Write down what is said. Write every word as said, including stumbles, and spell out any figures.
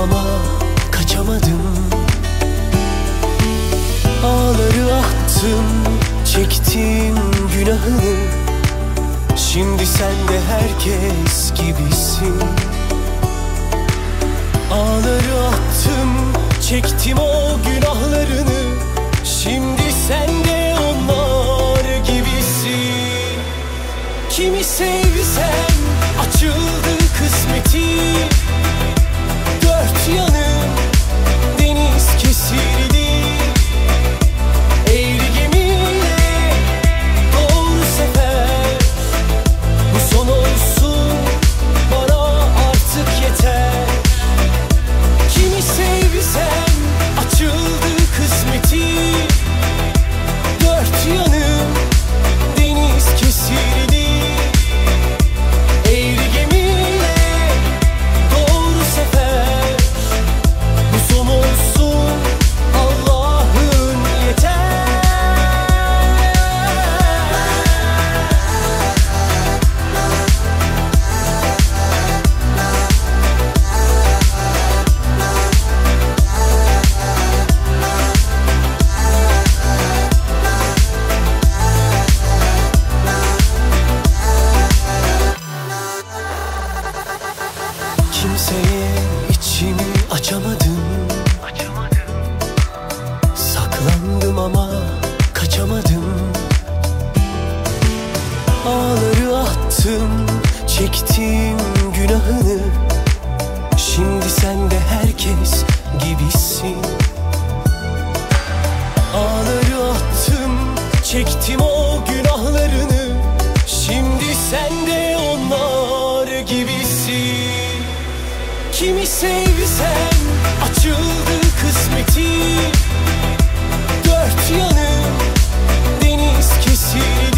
ama kaçamadım. Ağları attım, çektim günahını. Şimdi sen de herkes gibisin. Ağları attım, çektim o günahlarını. Şimdi sen de onlar gibisin. Kimi sevsem açıldı kısmeti. Dört yanım deniz kesildi. Eğri gemiyle doğru sefer. Bu son olsun, bana artık yeter. Kimi sevsem açıldı kısmeti. Dört yanım deniz kesildi. Eğri gemiyle doğru sefer. Bu son olsun, Allah'ın yeter. Kimseye içimi açamadım. Saklandım ama kaçamadım. Ağları attım, çektim günahını. Şimdi sen de herkes gibisin. Ağları attım, çektim o günahlarını. Şimdi sen de onlar gibisin. Kimi sevsem açıldı kısmeti. Dört yanım deniz kesildi.